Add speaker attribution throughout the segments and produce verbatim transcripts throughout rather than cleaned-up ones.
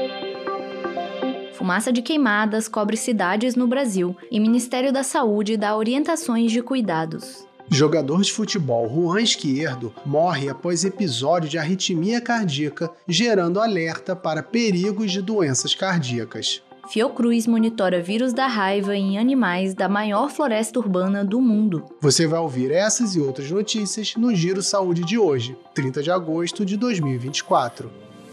Speaker 1: Fumaça de queimadas cobre cidades no Brasil e Ministério da Saúde dá orientações de cuidados.
Speaker 2: Jogador de futebol Juan Izquierdo morre após episódio de arritmia cardíaca, gerando alerta para perigos de doenças cardíacas.
Speaker 1: Fiocruz monitora vírus da raiva em animais da maior floresta urbana do mundo.
Speaker 2: Você vai ouvir essas e outras notícias no Giro Saúde de hoje, trinta de agosto de dois mil e vinte e quatro.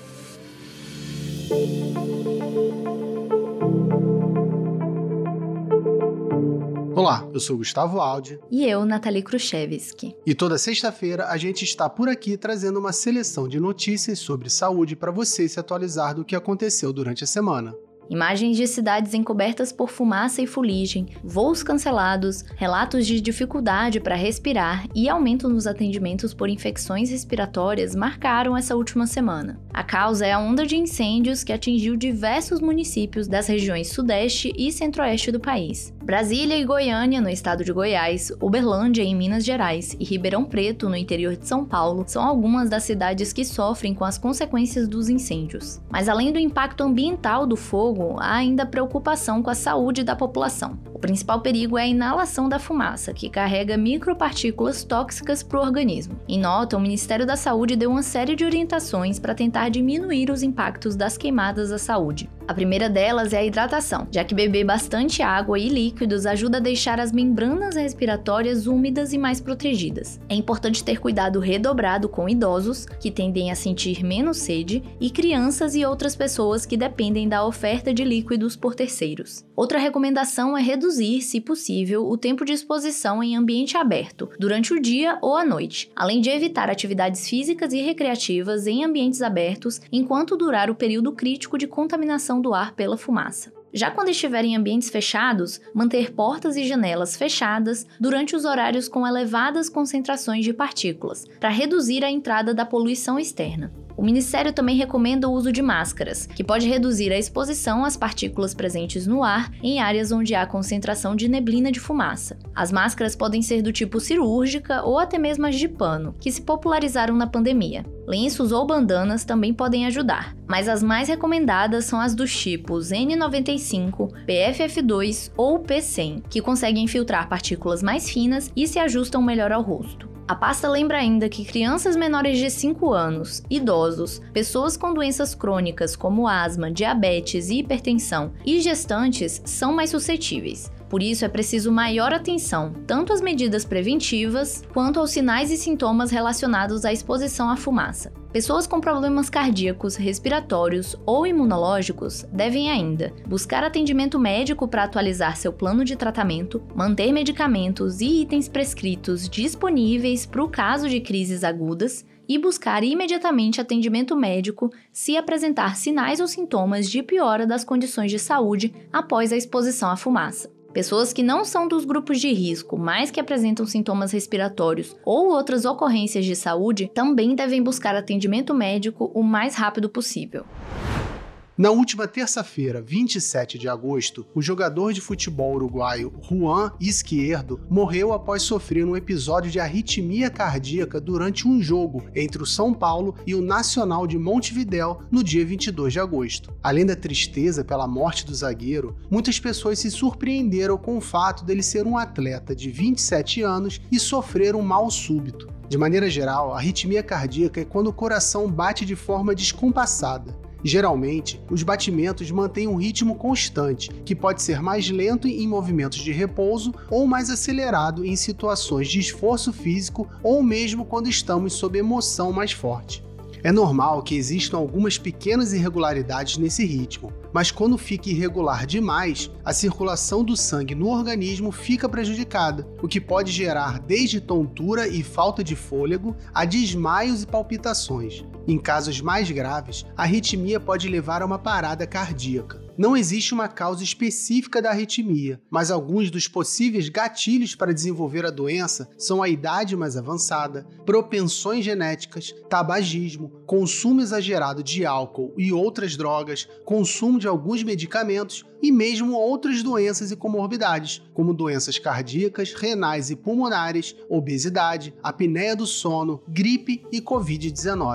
Speaker 2: Olá, eu sou Gustavo Aldi.
Speaker 1: E eu, Nathalie Kruszewski.
Speaker 2: E toda sexta-feira a gente está por aqui trazendo uma seleção de notícias sobre saúde para você se atualizar do que aconteceu durante a semana.
Speaker 1: Imagens de cidades encobertas por fumaça e fuligem, voos cancelados, relatos de dificuldade para respirar e aumento nos atendimentos por infecções respiratórias marcaram essa última semana. A causa é a onda de incêndios que atingiu diversos municípios das regiões sudeste e centro-oeste do país. Brasília e Goiânia, no estado de Goiás, Uberlândia, em Minas Gerais, e Ribeirão Preto, no interior de São Paulo, são algumas das cidades que sofrem com as consequências dos incêndios. Mas além do impacto ambiental do fogo, há ainda preocupação com a saúde da população. O principal perigo é a inalação da fumaça, que carrega micropartículas tóxicas para o organismo. Em nota, o Ministério da Saúde deu uma série de orientações para tentar diminuir os impactos das queimadas à saúde. A primeira delas é a hidratação, já que beber bastante água e líquidos ajuda a deixar as membranas respiratórias úmidas e mais protegidas. É importante ter cuidado redobrado com idosos, que tendem a sentir menos sede, e crianças e outras pessoas que dependem da oferta de líquidos por terceiros. Outra recomendação é reduzir, se possível, o tempo de exposição em ambiente aberto, durante o dia ou à noite, além de evitar atividades físicas e recreativas em ambientes abertos enquanto durar o período crítico de contaminação do ar pela fumaça. Já quando estiver em ambientes fechados, manter portas e janelas fechadas durante os horários com elevadas concentrações de partículas, para reduzir a entrada da poluição externa. O Ministério também recomenda o uso de máscaras, que pode reduzir a exposição às partículas presentes no ar em áreas onde há concentração de neblina de fumaça. As máscaras podem ser do tipo cirúrgica ou até mesmo as de pano, que se popularizaram na pandemia. Lenços ou bandanas também podem ajudar, mas as mais recomendadas são as dos tipos N noventa e cinco, P F F dois ou P cem, que conseguem filtrar partículas mais finas e se ajustam melhor ao rosto. A pasta lembra ainda que crianças menores de cinco anos, idosos, pessoas com doenças crônicas como asma, diabetes e hipertensão e gestantes são mais suscetíveis. Por isso é preciso maior atenção, tanto às medidas preventivas, quanto aos sinais e sintomas relacionados à exposição à fumaça. Pessoas com problemas cardíacos, respiratórios ou imunológicos devem ainda buscar atendimento médico para atualizar seu plano de tratamento, manter medicamentos e itens prescritos disponíveis para o caso de crises agudas e buscar imediatamente atendimento médico se apresentar sinais ou sintomas de piora das condições de saúde após a exposição à fumaça. Pessoas que não são dos grupos de risco, mas que apresentam sintomas respiratórios ou outras ocorrências de saúde, também devem buscar atendimento médico o mais rápido possível.
Speaker 2: Na última terça-feira, vinte e sete de agosto, o jogador de futebol uruguaio Juan Izquierdo morreu após sofrer um episódio de arritmia cardíaca durante um jogo entre o São Paulo e o Nacional de Montevidéu no dia vinte e dois de agosto. Além da tristeza pela morte do zagueiro, muitas pessoas se surpreenderam com o fato dele ser um atleta de vinte e sete anos e sofrer um mal súbito. De maneira geral, a arritmia cardíaca é quando o coração bate de forma descompassada. Geralmente, os batimentos mantêm um ritmo constante, que pode ser mais lento em movimentos de repouso ou mais acelerado em situações de esforço físico ou mesmo quando estamos sob emoção mais forte. É normal que existam algumas pequenas irregularidades nesse ritmo, mas quando fica irregular demais, a circulação do sangue no organismo fica prejudicada, o que pode gerar desde tontura e falta de fôlego a desmaios e palpitações. Em casos mais graves, a arritmia pode levar a uma parada cardíaca. Não existe uma causa específica da arritmia, mas alguns dos possíveis gatilhos para desenvolver a doença são a idade mais avançada, propensões genéticas, tabagismo, consumo exagerado de álcool e outras drogas, consumo de alguns medicamentos e mesmo outras doenças e comorbidades, como doenças cardíacas, renais e pulmonares, obesidade, apneia do sono, gripe e covid dezenove.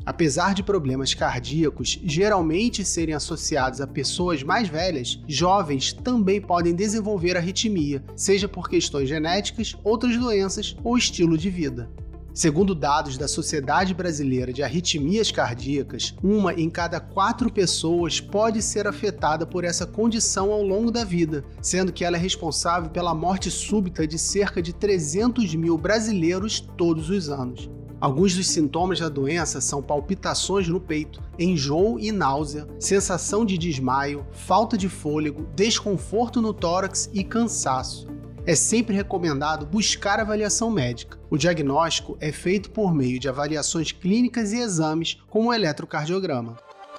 Speaker 2: Apesar de problemas cardíacos geralmente serem associados a pessoas mais velhas, jovens também podem desenvolver arritmia, seja por questões genéticas, outras doenças ou estilo de vida. Segundo dados da Sociedade Brasileira de Arritmias Cardíacas, uma em cada quatro pessoas pode ser afetada por essa condição ao longo da vida, sendo que ela é responsável pela morte súbita de cerca de trezentos mil brasileiros todos os anos. Alguns dos sintomas da doença são palpitações no peito, enjoo e náusea, sensação de desmaio, falta de fôlego, desconforto no tórax e cansaço. É sempre recomendado buscar avaliação médica. O diagnóstico é feito por meio de avaliações clínicas e exames, como o eletrocardiograma.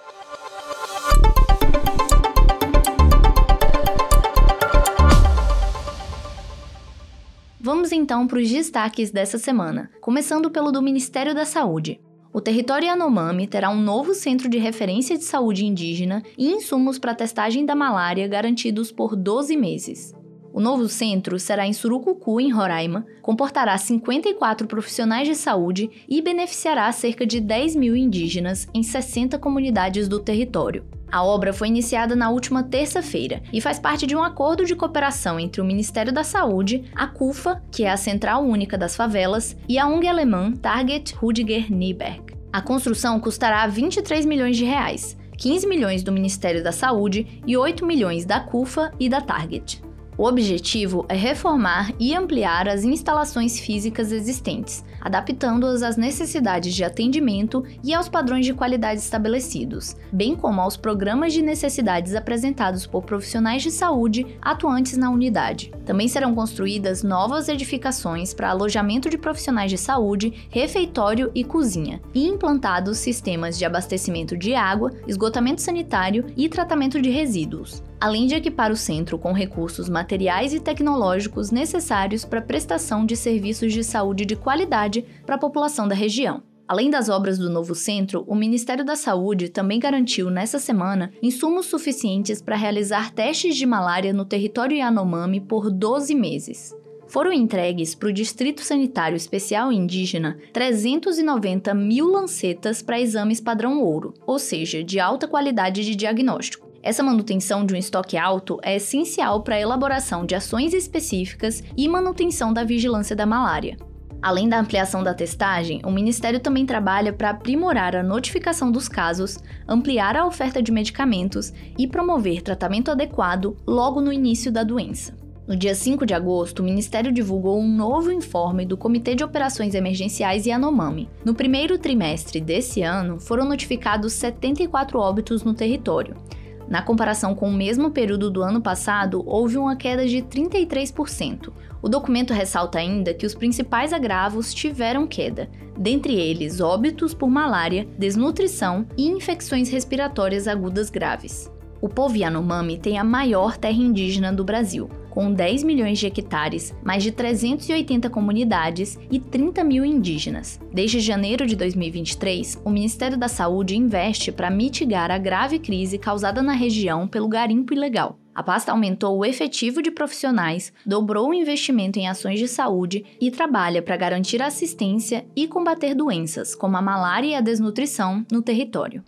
Speaker 1: Vamos então para os destaques dessa semana, começando pelo do Ministério da Saúde. O território Yanomami terá um novo centro de referência de saúde indígena e insumos para testagem da malária garantidos por doze meses. O novo centro será em Surucucu, em Roraima, comportará cinquenta e quatro profissionais de saúde e beneficiará cerca de dez mil indígenas em sessenta comunidades do território. A obra foi iniciada na última terça-feira e faz parte de um acordo de cooperação entre o Ministério da Saúde, a CUFA, que é a Central Única das Favelas, e a O N G alemã Target Rüdiger Nieberg. A construção custará vinte e três milhões de reais, quinze milhões do Ministério da Saúde e oito milhões da CUFA e da Target. O objetivo é reformar e ampliar as instalações físicas existentes, adaptando-as às necessidades de atendimento e aos padrões de qualidade estabelecidos, bem como aos programas de necessidades apresentados por profissionais de saúde atuantes na unidade. Também serão construídas novas edificações para alojamento de profissionais de saúde, refeitório e cozinha, e implantados sistemas de abastecimento de água, esgotamento sanitário e tratamento de resíduos, além de equipar o centro com recursos materiais e tecnológicos necessários para a prestação de serviços de saúde de qualidade para a população da região. Além das obras do novo centro, o Ministério da Saúde também garantiu nessa semana insumos suficientes para realizar testes de malária no território Yanomami por doze meses. Foram entregues para o Distrito Sanitário Especial Indígena trezentos e noventa mil lancetas para exames padrão ouro, ou seja, de alta qualidade de diagnóstico. Essa manutenção de um estoque alto é essencial para a elaboração de ações específicas e manutenção da vigilância da malária. Além da ampliação da testagem, o Ministério também trabalha para aprimorar a notificação dos casos, ampliar a oferta de medicamentos e promover tratamento adequado logo no início da doença. No dia cinco de agosto, o Ministério divulgou um novo informe do Comitê de Operações Emergenciais Yanomami. No primeiro trimestre desse ano, foram notificados setenta e quatro óbitos no território. Na comparação com o mesmo período do ano passado, houve uma queda de trinta e três por cento. O documento ressalta ainda que os principais agravos tiveram queda, dentre eles óbitos por malária, desnutrição e infecções respiratórias agudas graves. O povo Yanomami tem a maior terra indígena do Brasil, com dez milhões de hectares, mais de trezentas e oitenta comunidades e trinta mil indígenas. Desde janeiro de dois mil e vinte e três, o Ministério da Saúde investe para mitigar a grave crise causada na região pelo garimpo ilegal. A pasta aumentou o efetivo de profissionais, dobrou o investimento em ações de saúde e trabalha para garantir a assistência e combater doenças, como a malária e a desnutrição, no território.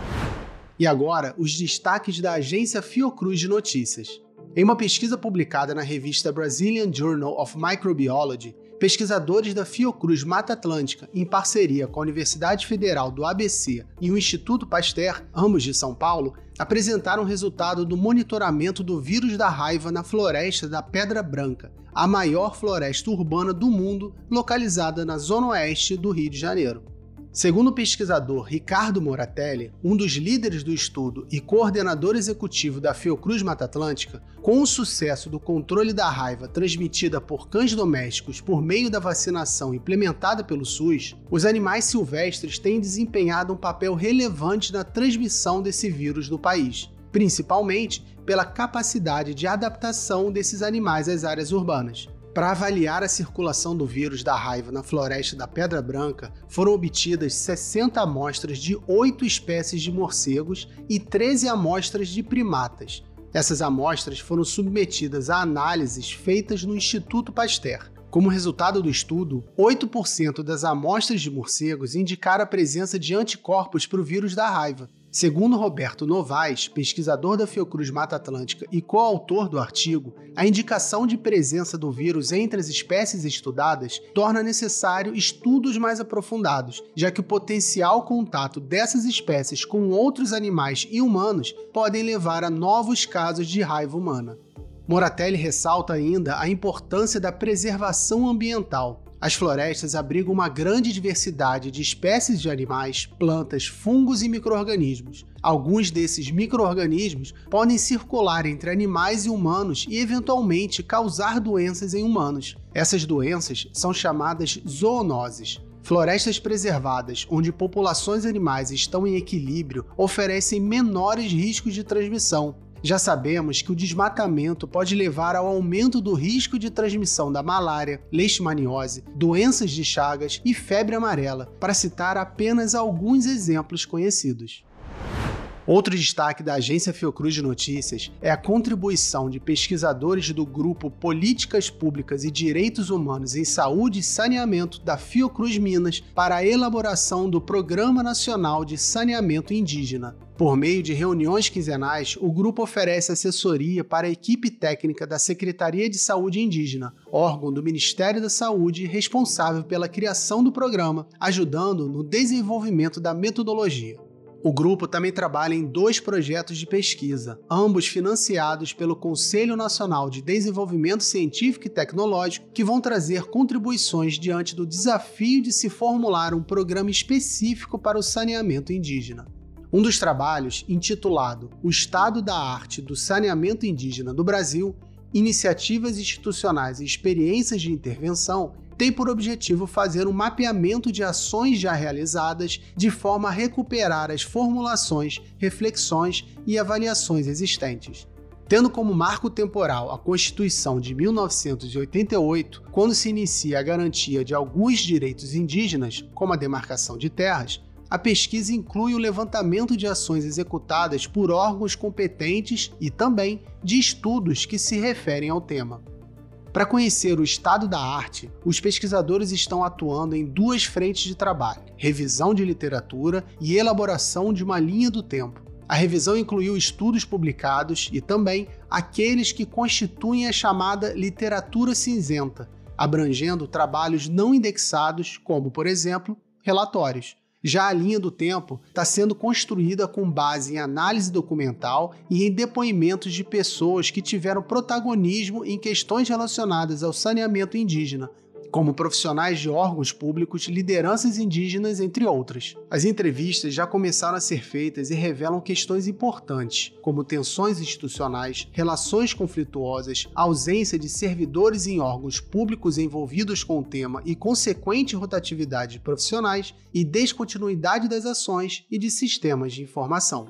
Speaker 2: E agora, os destaques da agência Fiocruz de Notícias. Em uma pesquisa publicada na revista Brazilian Journal of Microbiology, pesquisadores da Fiocruz Mata Atlântica, em parceria com a Universidade Federal do A B C e o Instituto Pasteur, ambos de São Paulo, apresentaram o resultado do monitoramento do vírus da raiva na floresta da Pedra Branca, a maior floresta urbana do mundo, localizada na zona oeste do Rio de Janeiro. Segundo o pesquisador Ricardo Moratelli, um dos líderes do estudo e coordenador executivo da Fiocruz Mata Atlântica, com o sucesso do controle da raiva transmitida por cães domésticos por meio da vacinação implementada pelo SUS, os animais silvestres têm desempenhado um papel relevante na transmissão desse vírus no país, principalmente pela capacidade de adaptação desses animais às áreas urbanas. Para avaliar a circulação do vírus da raiva na floresta da Pedra Branca, foram obtidas sessenta amostras de oito espécies de morcegos e treze amostras de primatas. Essas amostras foram submetidas a análises feitas no Instituto Pasteur. Como resultado do estudo, oito por cento das amostras de morcegos indicaram a presença de anticorpos para o vírus da raiva. Segundo Roberto Novaes, pesquisador da Fiocruz Mata Atlântica e coautor do artigo, a indicação de presença do vírus entre as espécies estudadas torna necessário estudos mais aprofundados, já que o potencial contato dessas espécies com outros animais e humanos podem levar a novos casos de raiva humana. Moratelli ressalta ainda a importância da preservação ambiental. As florestas abrigam uma grande diversidade de espécies de animais, plantas, fungos e micro-organismos. Alguns desses micro-organismos podem circular entre animais e humanos e, eventualmente, causar doenças em humanos. Essas doenças são chamadas zoonoses. Florestas preservadas, onde populações animais estão em equilíbrio, oferecem menores riscos de transmissão. Já sabemos que o desmatamento pode levar ao aumento do risco de transmissão da malária, leishmaniose, doenças de Chagas e febre amarela, para citar apenas alguns exemplos conhecidos. Outro destaque da Agência Fiocruz de Notícias é a contribuição de pesquisadores do grupo Políticas Públicas e Direitos Humanos em Saúde e Saneamento da Fiocruz Minas para a elaboração do Programa Nacional de Saneamento Indígena. Por meio de reuniões quinzenais, o grupo oferece assessoria para a equipe técnica da Secretaria de Saúde Indígena, órgão do Ministério da Saúde responsável pela criação do programa, ajudando no desenvolvimento da metodologia. O grupo também trabalha em dois projetos de pesquisa, ambos financiados pelo Conselho Nacional de Desenvolvimento Científico e Tecnológico, que vão trazer contribuições diante do desafio de se formular um programa específico para o saneamento indígena. Um dos trabalhos, intitulado O Estado da Arte do Saneamento Indígena do Brasil, Iniciativas Institucionais e Experiências de Intervenção, tem por objetivo fazer um mapeamento de ações já realizadas de forma a recuperar as formulações, reflexões e avaliações existentes. Tendo como marco temporal a Constituição de mil novecentos e oitenta e oito, quando se inicia a garantia de alguns direitos indígenas, como a demarcação de terras, a pesquisa inclui o levantamento de ações executadas por órgãos competentes e também de estudos que se referem ao tema. Para conhecer o estado da arte, os pesquisadores estão atuando em duas frentes de trabalho: revisão de literatura e elaboração de uma linha do tempo. A revisão incluiu estudos publicados e também aqueles que constituem a chamada literatura cinzenta, abrangendo trabalhos não indexados, como, por exemplo, relatórios. Já a linha do tempo está sendo construída com base em análise documental e em depoimentos de pessoas que tiveram protagonismo em questões relacionadas ao saneamento indígena, como profissionais de órgãos públicos, lideranças indígenas, entre outras. As entrevistas já começaram a ser feitas e revelam questões importantes, como tensões institucionais, relações conflituosas, ausência de servidores em órgãos públicos envolvidos com o tema e consequente rotatividade de profissionais e descontinuidade das ações e de sistemas de informação.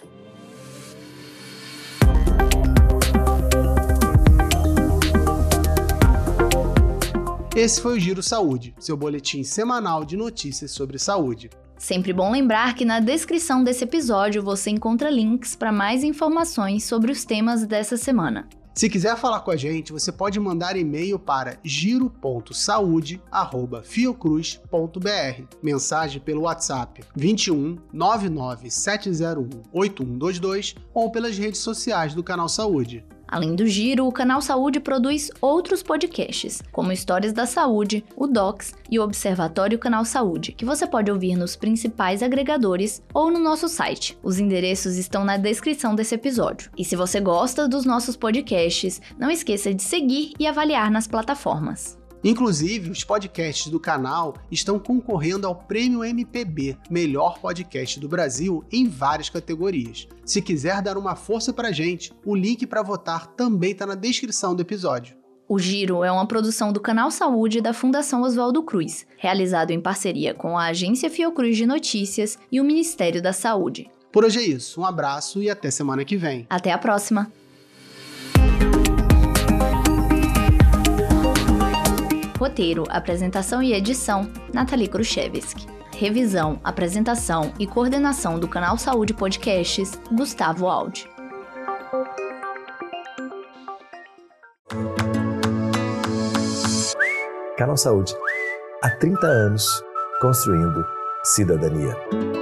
Speaker 2: Esse foi o Giro Saúde, seu boletim semanal de notícias sobre saúde.
Speaker 1: Sempre bom lembrar que na descrição desse episódio você encontra links para mais informações sobre os temas dessa semana.
Speaker 2: Se quiser falar com a gente, você pode mandar e-mail para giro ponto saúde arroba fiocruz ponto b r, mensagem pelo WhatsApp vinte e um, nove nove sete zero um, oito um dois dois ou pelas redes sociais do Canal Saúde.
Speaker 1: Além do Giro, o Canal Saúde produz outros podcasts, como Histórias da Saúde, o Docs e o Observatório Canal Saúde, que você pode ouvir nos principais agregadores ou no nosso site. Os endereços estão na descrição desse episódio. E se você gosta dos nossos podcasts, não esqueça de seguir e avaliar nas plataformas.
Speaker 2: Inclusive, os podcasts do canal estão concorrendo ao Prêmio M P B, Melhor Podcast do Brasil, em várias categorias. Se quiser dar uma força pra gente, o link para votar também está na descrição do episódio.
Speaker 1: O Giro é uma produção do Canal Saúde da Fundação Oswaldo Cruz, realizado em parceria com a Agência Fiocruz de Notícias e o Ministério da Saúde.
Speaker 2: Por hoje é isso, um abraço e até semana que vem.
Speaker 1: Até a próxima! Roteiro, apresentação e edição, Nathalie Kruszewski. Revisão, apresentação e coordenação do Canal Saúde Podcasts, Gustavo Aldi.
Speaker 3: Canal Saúde. Há trinta anos, construindo cidadania.